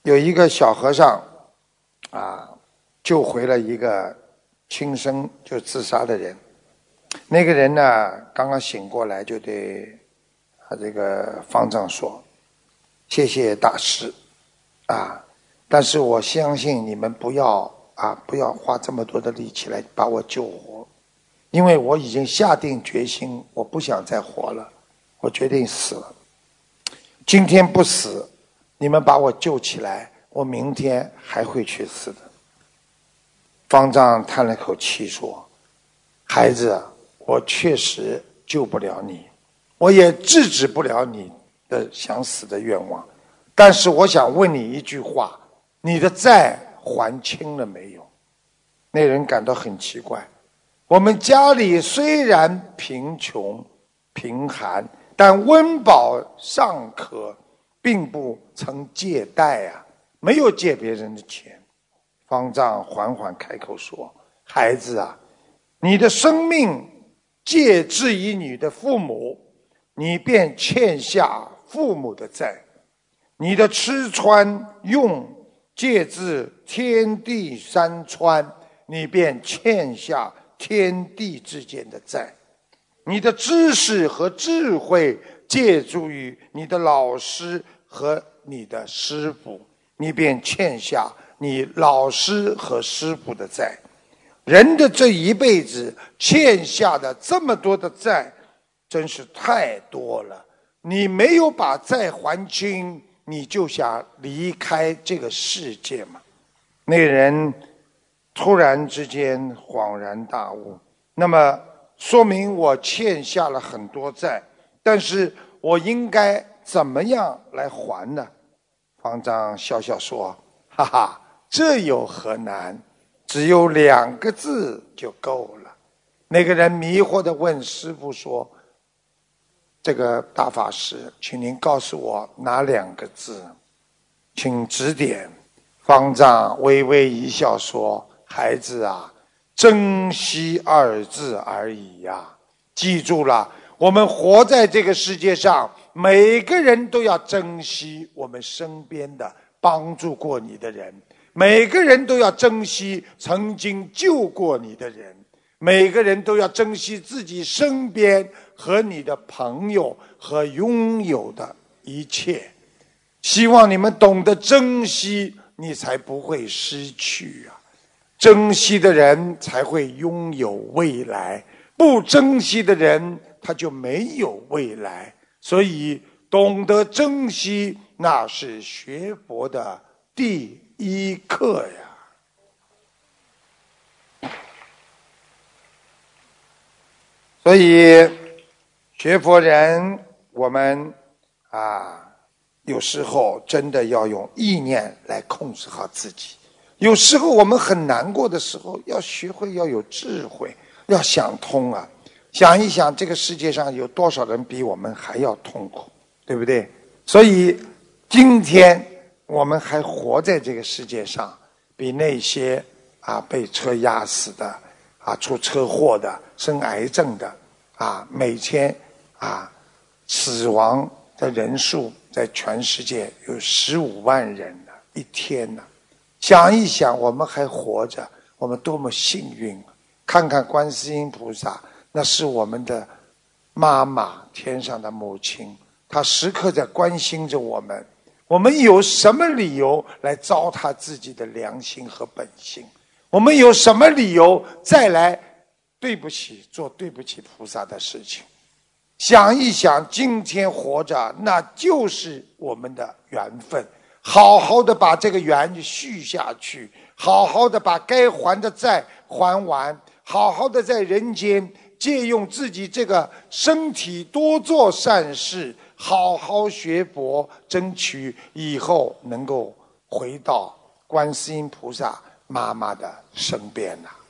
有一个小和尚救回了一个轻生就自杀的人。那个人呢，刚刚醒过来，就对这个方丈说：“谢谢大师但是我相信你们不要花这么多的力气来把我救活，因为我已经下定决心，我不想再活了，我决定死了。今天不死，你们把我救起来，我明天还会去死的。”方丈叹了口气说：“孩子，我确实救不了你，我也制止不了你的想死的愿望，但是我想问你一句话，你的债还清了没有？”那人感到很奇怪，我们家里虽然贫穷贫寒，但温饱尚可，并不曾借贷没有借别人的钱。方丈缓缓开口说：“孩子你的生命借之于你的父母，你便欠下父母的债；你的吃穿用借自天地山川，你便欠下天地之间的债；你的知识和智慧借助于你的老师和你的师傅，你便欠下你老师和师傅的债。人的这一辈子欠下的这么多的债，真是太多了。你没有把债还清，你就想离开这个世界吗？”那人突然之间恍然大悟，那么说明我欠下了很多债，但是我应该怎么样来还呢？方丈笑笑说：“哈哈，这有何难？只有2个字就够了。”那个人迷惑地问师父说：“这个大法师，请您告诉我哪2个字？请指点。”方丈微微一笑说：“孩子珍惜2字而已记住了，我们活在这个世界上，每个人都要珍惜我们身边的帮助过你的人，每个人都要珍惜曾经救过你的人，每个人都要珍惜自己身边和你的朋友和拥有的一切。希望你们懂得珍惜，你才不会失去珍惜的人才会拥有未来，不珍惜的人他就没有未来。所以懂得珍惜，那是学佛的第一课所以学佛人，我们有时候真的要用意念来控制好自己。有时候我们很难过的时候，要学会要有智慧，要想通想一想这个世界上有多少人比我们还要痛苦，对不对？所以今天我们还活在这个世界上，比那些被车压死的出车祸的生癌症的每天死亡的人数在全世界有15万人一天想一想我们还活着，我们多么幸运看看观世音菩萨，那是我们的妈妈，天上的母亲，她时刻在关心着我们。我们有什么理由来糟蹋自己的良心和本性？我们有什么理由再来做对不起菩萨的事情？想一想，今天活着那就是我们的缘分，好好的把这个缘续下去，好好的把该还的债还完，好好的在人间借用自己这个身体多做善事，好好学佛，争取以后能够回到观世音菩萨妈妈的身边